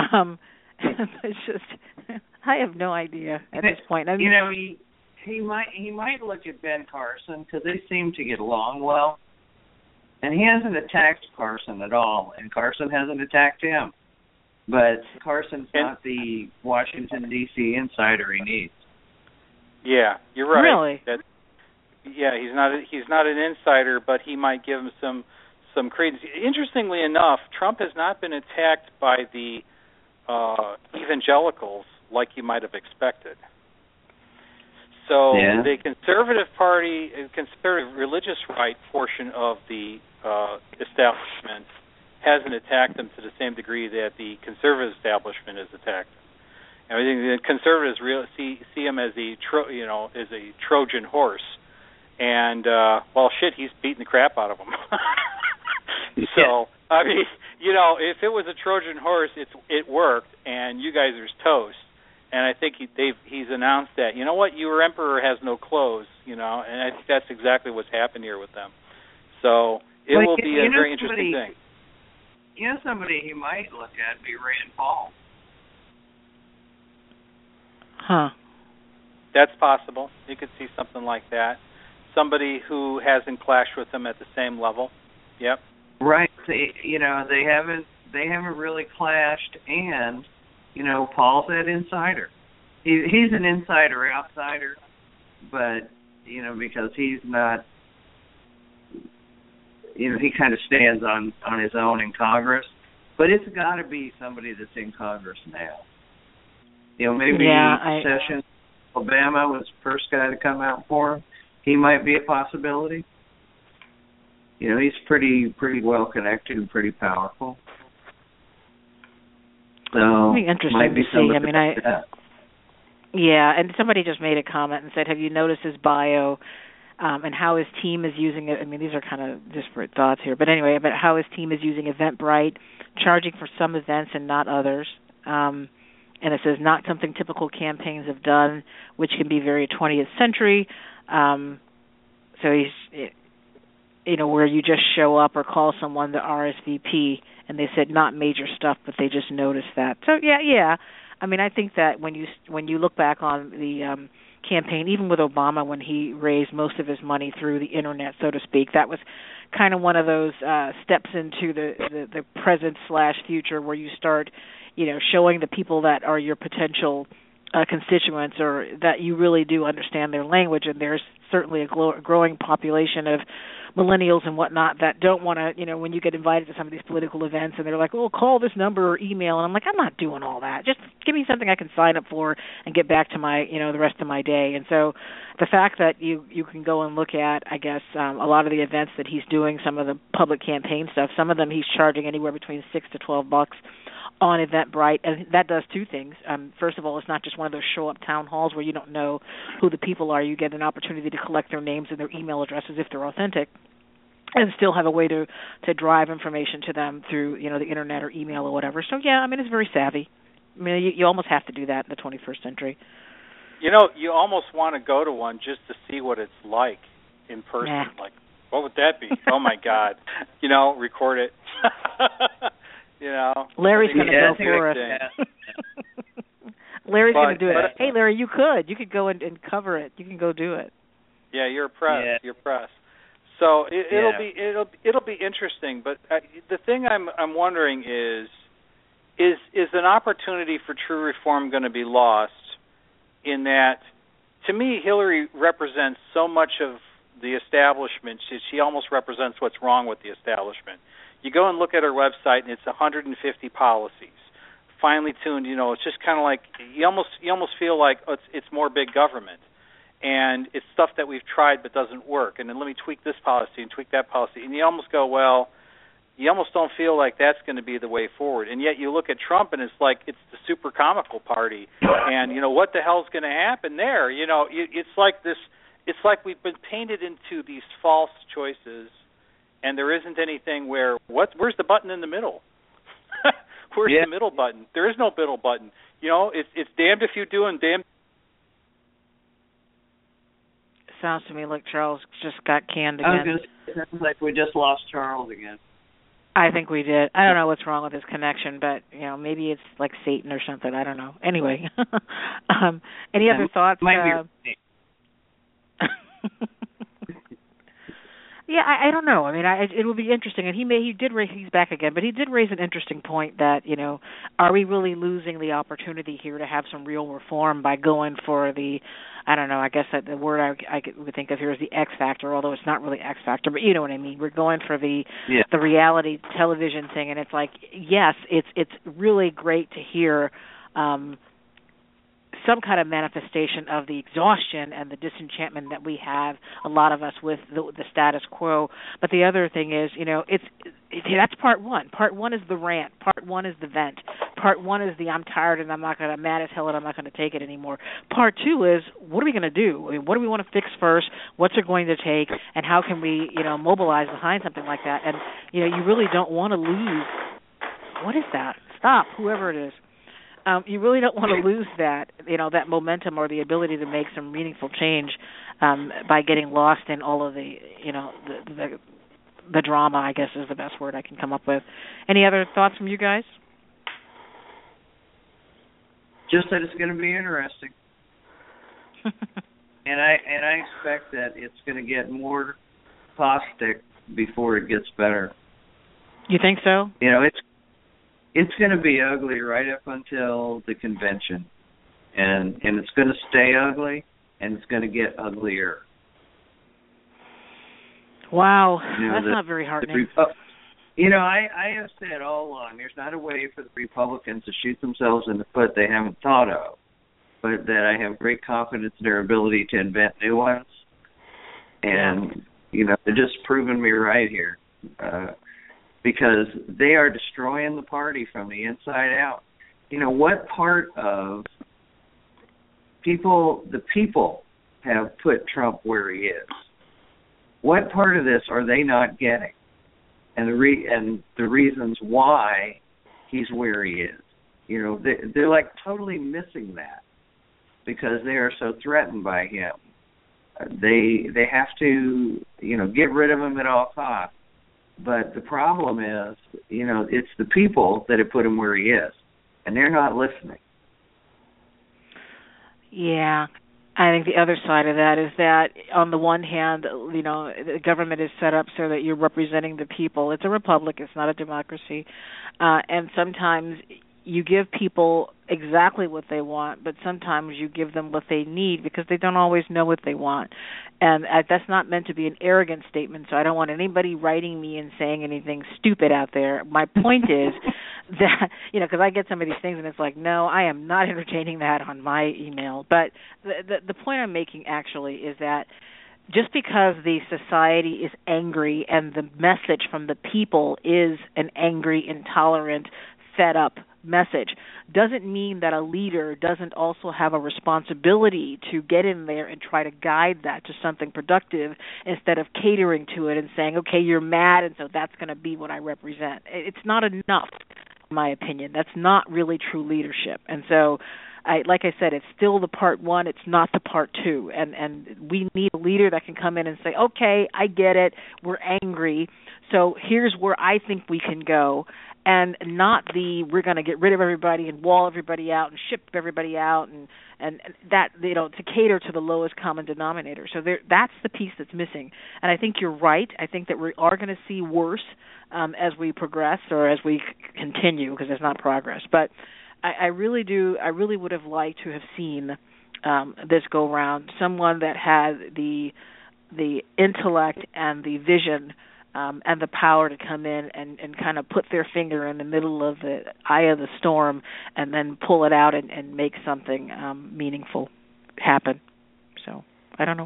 It's just, I have no idea at this point. I mean, He might look at Ben Carson because they seem to get along well, and he hasn't attacked Carson at all, and Carson hasn't attacked him. But Carson's not the Washington D.C. insider he needs. Yeah, you're right. Really? He's not an insider, but he might give him some credence. Interestingly enough, Trump has not been attacked by the evangelicals like you might have expected. So the Conservative Party, conservative religious right portion of the establishment hasn't attacked them to the same degree that the conservative establishment has attacked them. And I think the conservatives see him as as a Trojan horse, and he's beating the crap out of them. So I mean, if it was a Trojan horse, it worked, and you guys are toast. And I think he's announced that, your emperor has no clothes, and I think that's exactly what's happened here with them. So it will be a very interesting thing. Somebody he might look at be Rand Paul. Huh. That's possible. You could see something like that. Somebody who hasn't clashed with them at the same level. Yep. Right. They haven't really clashed, and Paul's that insider. He's an insider outsider, but because he's not, he kind of stands on his own in Congress. But it's got to be somebody that's in Congress now. Maybe Sessions, Obama was the first guy to come out for him. He might be a possibility. He's pretty well connected and pretty powerful. So it'll be interesting to see. I mean, and somebody just made a comment and said, "Have you noticed his bio and how his team is using it?" I mean, these are kind of disparate thoughts here, but anyway, about how his team is using Eventbrite, charging for some events and not others. And it says not something typical campaigns have done, which can be very 20th century. So he's, where you just show up or call someone the RSVP. And they said not major stuff, but they just noticed that. So yeah. I mean, I think that when you look back on the campaign, even with Obama, when he raised most of his money through the internet, so to speak, that was kind of one of those steps into the present/future where you start, showing the people that are your potential constituents, or that you really do understand their language. And there's certainly a growing population of millennials and whatnot that don't want to, when you get invited to some of these political events and they're like, oh, call this number or email. And I'm like, I'm not doing all that. Just give me something I can sign up for and get back to my, the rest of my day. And so the fact that you can go and look at, I guess, a lot of the events that he's doing, some of the public campaign stuff, some of them he's charging anywhere between $6 to $12 on Eventbrite, and that does two things. First of all, it's not just one of those show-up town halls where you don't know who the people are. You get an opportunity to collect their names and their email addresses if they're authentic, and still have a way to drive information to them through, the internet or email or whatever. So, yeah, it's very savvy. You almost have to do that in the 21st century. You almost want to go to one just to see what it's like in person. Nah. Like, what would that be? Oh, my God. Record it. Larry's going to go for it. Larry's going to do it. Hey, Larry, you could go and cover it. You can go do it. Yeah, you're press. Yeah. You're press. So it'll be interesting. But the thing I'm wondering is an opportunity for true reform going to be lost? In that, to me, Hillary represents so much of the establishment. She almost represents what's wrong with the establishment. You go and look at her website, and it's 150 policies, finely tuned. It's just kind of like you almost feel like it's more big government, and it's stuff that we've tried but doesn't work. And then let me tweak this policy and tweak that policy, and you almost go, well, you almost don't feel like that's going to be the way forward. And yet you look at Trump, and it's like it's the super comical party, and what the hell's going to happen there? It's like this. It's like we've been painted into these false choices. And there isn't anything where's the button in the middle? Where's the middle button? There is no middle button. It's damned if you do and damned. Sounds to me like Charles just got canned again. Sounds like we just lost Charles again. I think we did. I don't know what's wrong with his connection, but maybe it's like Satan or something. I don't know. Anyway, any other thoughts? Might be. Yeah, I don't know. It will be interesting, and he's back again, but he did raise an interesting point that, are we really losing the opportunity here to have some real reform by going for the, I don't know, I guess that the word I would think of here is the X factor, although it's not really X factor, but you know what I mean. We're going for the reality television thing, and it's like, yes, it's really great to hear some kind of manifestation of the exhaustion and the disenchantment that we have, a lot of us, with the status quo. But the other thing is, that's part one. Part one is the rant. Part one is the vent. Part one is the I'm tired and I'm mad as hell and I'm not going to take it anymore. Part two is, what are we going to do? What do we want to fix first? What's it going to take? And how can we, mobilize behind something like that? And, you really don't want to lose. What is that? Stop, whoever it is. You really don't want to lose that, that momentum or the ability to make some meaningful change by getting lost in all of the, the drama, I guess is the best word I can come up with. Any other thoughts from you guys? Just that it's going to be interesting. and I expect that it's going to get more caustic before it gets better. You think so? It's going to be ugly right up until the convention, and it's going to stay ugly, and it's going to get uglier. Wow, that's not very heartening. I have said all along, there's not a way for the Republicans to shoot themselves in the foot they haven't thought of, but that I have great confidence in their ability to invent new ones, and they're just proving me right here. Because they are destroying the party from the inside out. What part of the people have put Trump where he is? What part of this are they not getting? And the reasons why he's where he is. They're like totally missing that because they are so threatened by him. They have to, get rid of him at all costs. But the problem is, it's the people that have put him where he is, and they're not listening. Yeah. I think the other side of that is that, on the one hand, the government is set up so that you're representing the people. It's a republic. It's not a democracy. And sometimes you give people exactly what they want, but sometimes you give them what they need because they don't always know what they want. And that's not meant to be an arrogant statement, so I don't want anybody writing me and saying anything stupid out there. My point is that, because I get some of these things and it's like, no, I am not entertaining that on my email. But the point I'm making actually is that just because the society is angry and the message from the people is an angry, intolerant, fed up message, doesn't mean that a leader doesn't also have a responsibility to get in there and try to guide that to something productive instead of catering to it and saying, okay, you're mad and so that's going to be what I represent. It's not enough, in my opinion. That's not really true leadership. And so, like I said, it's still the part one, it's not the part two. And we need a leader that can come in and say, okay, I get it, we're angry, so here's where I think we can go. And not we're going to get rid of everybody and wall everybody out and ship everybody out and that, to cater to the lowest common denominator. So that's the piece that's missing. And I think you're right. I think that we are going to see worse as we progress or as we continue, because there's not progress. But I really do. I really would have liked to have seen this go round someone that had the intellect and the vision and the power to come in and kind of put their finger in the middle of the eye of the storm and then pull it out and make something meaningful happen. So, I don't know.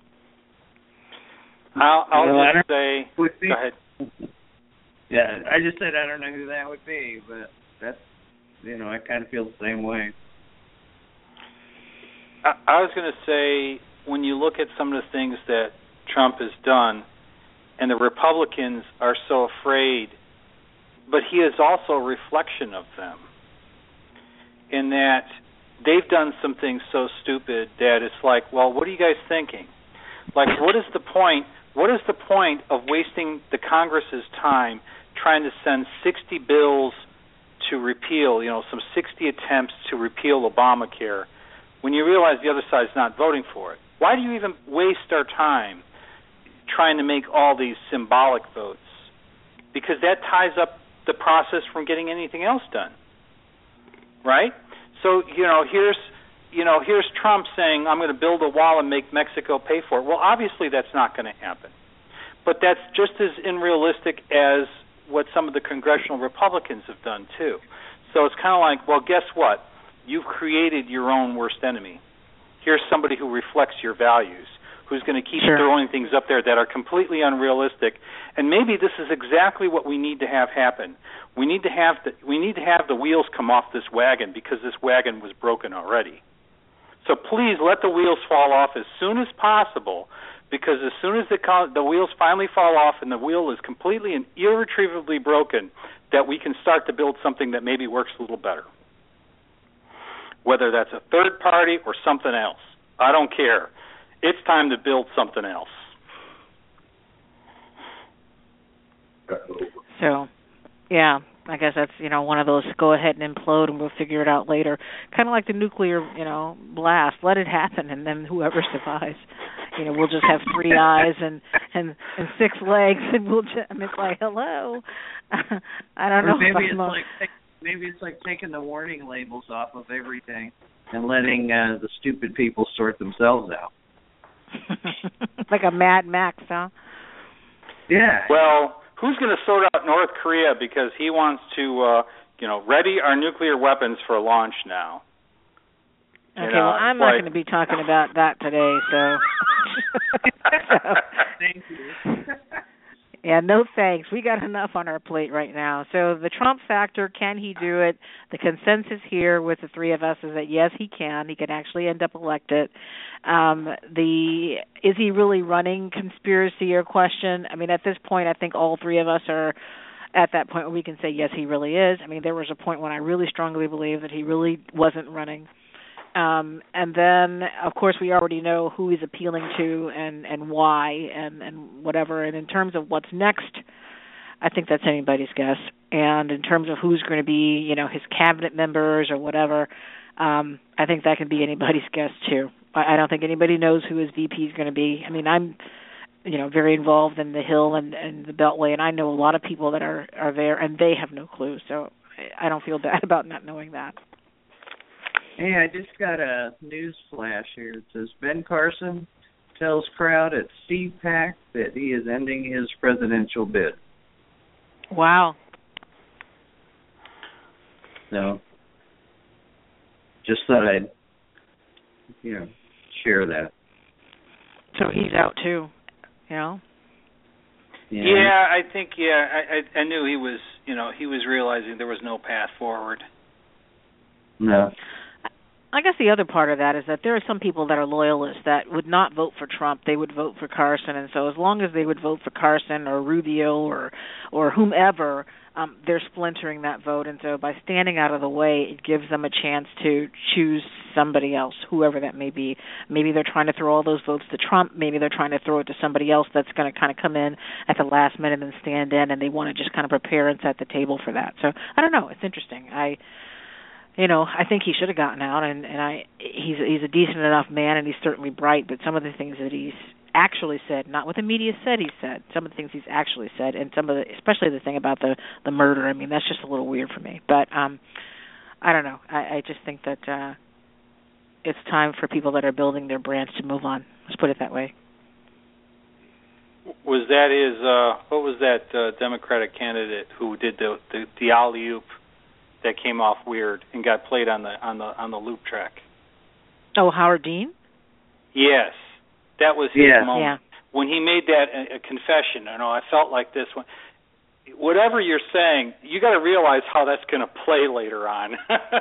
I'll just say, go ahead. Yeah, I just said I don't know who that would be, but that's, I kind of feel the same way. I was going to say, when you look at some of the things that Trump has done, and the Republicans are so afraid, but he is also a reflection of them, in that they've done some things so stupid that it's like, well, what are you guys thinking? Like, what is the point? What is the point of wasting the Congress's time trying to send 60 bills to repeal, some 60 attempts to repeal Obamacare, when you realize the other side's not voting for it? Why do you even waste our time trying to make all these symbolic votes? Because that ties up the process from getting anything else done, right? So, here's Trump saying, I'm going to build a wall and make Mexico pay for it. Well, obviously that's not going to happen. But that's just as unrealistic as what some of the congressional Republicans have done, too. So it's kind of like, well, guess what? You've created your own worst enemy. Here's somebody who reflects your values, who's going to keep throwing things up there that are completely unrealistic. And maybe this is exactly what we need to have happen. We need to have the wheels come off this wagon, because this wagon was broken already. So please let the wheels fall off as soon as possible, because as soon as the wheels finally fall off and the wheel is completely and irretrievably broken, that we can start to build something that maybe works a little better. Whether that's a third party or something else, I don't care. It's time to build something else. So, yeah, I guess that's, one of those go ahead and implode and we'll figure it out later. Kind of like the nuclear, blast. Let it happen, and then whoever survives, we'll just have 3 eyes and 6 legs, and it's like, hello. I don't know. Maybe it's like taking the warning labels off of everything and letting the stupid people sort themselves out. Like a Mad Max, huh? Yeah. Well, who's going to sort out North Korea because he wants to, ready our nuclear weapons for launch now? Okay, well, I'm not going to be talking about that today, so. Thank you. Yeah, no thanks. We got enough on our plate right now. So the Trump factor, can he do it? The consensus here with the 3 of us is that yes, he can. He can actually end up elected. Is he really running conspiracy or question? I mean, at this point, I think all 3 of us are at that point where we can say yes, he really is. I mean, there was a point when I really strongly believed that he really wasn't running. And then, of course, we already know who he's appealing to and why and whatever. And in terms of what's next, I think that's anybody's guess. And in terms of who's going to be, his cabinet members or whatever, I think that can be anybody's guess, too. I don't think anybody knows who his VP is going to be. I mean, I'm, very involved in the Hill and the Beltway, and I know a lot of people that are there, and they have no clue. So I don't feel bad about not knowing that. Hey, I just got a news flash here. It says Ben Carson tells crowd at CPAC that he is ending his presidential bid. Wow. So, just thought I'd, share that. So he's out too, Yeah, I think, I knew he was, he was realizing there was no path forward. No. I guess the other part of that is that there are some people that are loyalists that would not vote for Trump. They would vote for Carson, and so as long as they would vote for Carson or Rubio or whomever, they're splintering that vote. And so by standing out of the way, it gives them a chance to choose somebody else, whoever that may be. Maybe they're trying to throw all those votes to Trump. Maybe they're trying to throw it to somebody else that's going to kind of come in at the last minute and stand in, and they want to just kind of prepare and set the table for that. So I don't know. It's interesting. I think he should have gotten out, and he's a decent enough man, and he's certainly bright. But some of the things that he's actually said, not what the media said he said, some of the things he's actually said, and especially the thing about the murder. I mean, that's just a little weird for me. But I don't know. I just think that it's time for people that are building their brands to move on. Let's put it that way. Was that his? What was that Democratic candidate who did the alley-oop that came off weird and got played on the loop track? Oh, Howard Dean? Yes. That was his moment. Yeah. When he made that a confession, I felt like this one. Whatever you're saying, you got to realize how that's going to play later on.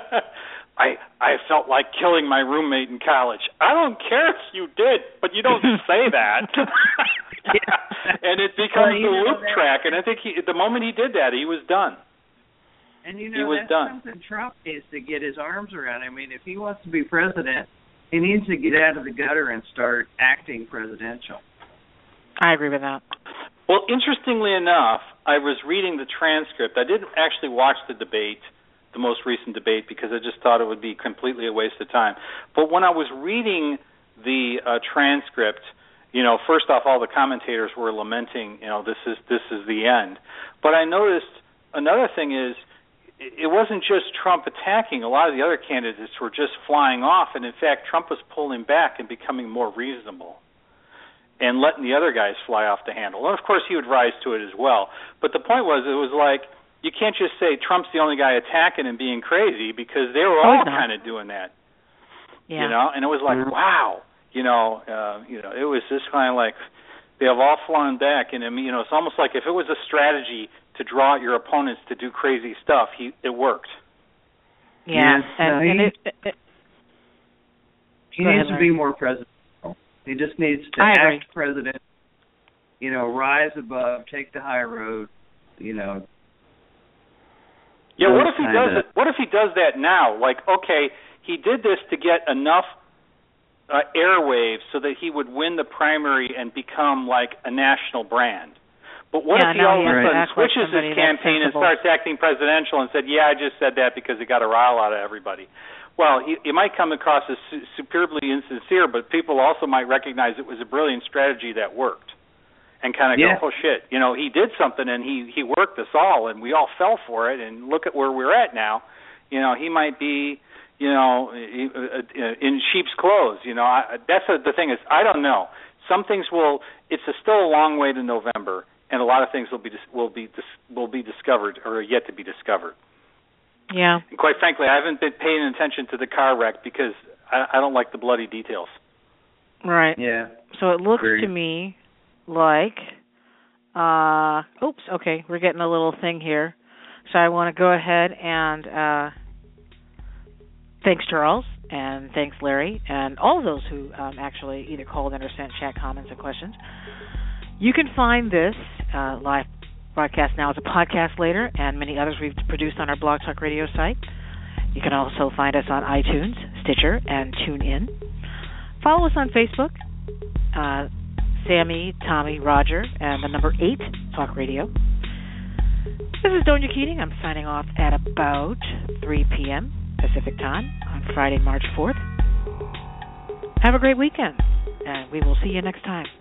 I felt like killing my roommate in college. I don't care if you did, but you don't say that. And it becomes the loop track, and I think the moment he did that, he was done. And that's something Trump needs to get his arms around. I mean, if he wants to be president, he needs to get out of the gutter and start acting presidential. I agree with that. Well, interestingly enough, I was reading the transcript. I didn't actually watch the debate, the most recent debate, because I just thought it would be completely a waste of time. But when I was reading the transcript, first off, all the commentators were lamenting, this is the end. But I noticed another thing is, it wasn't just Trump attacking. A lot of the other candidates were just flying off, and in fact, Trump was pulling back and becoming more reasonable and letting the other guys fly off the handle. And of course, he would rise to it as well. But the point was, it was like, you can't just say Trump's the only guy attacking and being crazy, because they were all kind of doing that. Yeah. And it was like, wow. It was just kind of like they have all flown back, and it's almost like if it was a strategy to draw out your opponents to do crazy stuff, it worked. Yeah, he needs to be more presidential. He just needs to act president. Rise above, take the high road. Yeah. What if he does it? What if he does that now? Like, okay, he did this to get enough airwaves so that he would win the primary and become like a national brand. But what if he all of a sudden switches his campaign and starts acting presidential and said, I just said that because it got a rile out of everybody? Well, he might come across as superbly insincere, but people also might recognize it was a brilliant strategy that worked and kind of go, oh, shit, he did something and he worked us all and we all fell for it, and look at where we're at now. He might be, in sheep's clothes. That's the thing is, I don't know. Some things it's still a long way to November, and a lot of things will be discovered or yet to be discovered. Yeah. And quite frankly, I haven't been paying attention to the car wreck because I don't like the bloody details. Right. Yeah. So it looks to me like, okay, we're getting a little thing here. So I want to go ahead and thanks, Charles, and thanks, Larry, and all of those who actually either called in or sent chat comments and questions. You can find this live broadcast now as a podcast later, and many others we've produced on our Blog Talk Radio site. You can also find us on iTunes, Stitcher, and TuneIn. Follow us on Facebook, Sammy, Tommy, Roger, and the number 8, Talk Radio. This is Donia Keating. I'm signing off at about 3 p.m. Pacific Time on Friday, March 4th. Have a great weekend, and we will see you next time.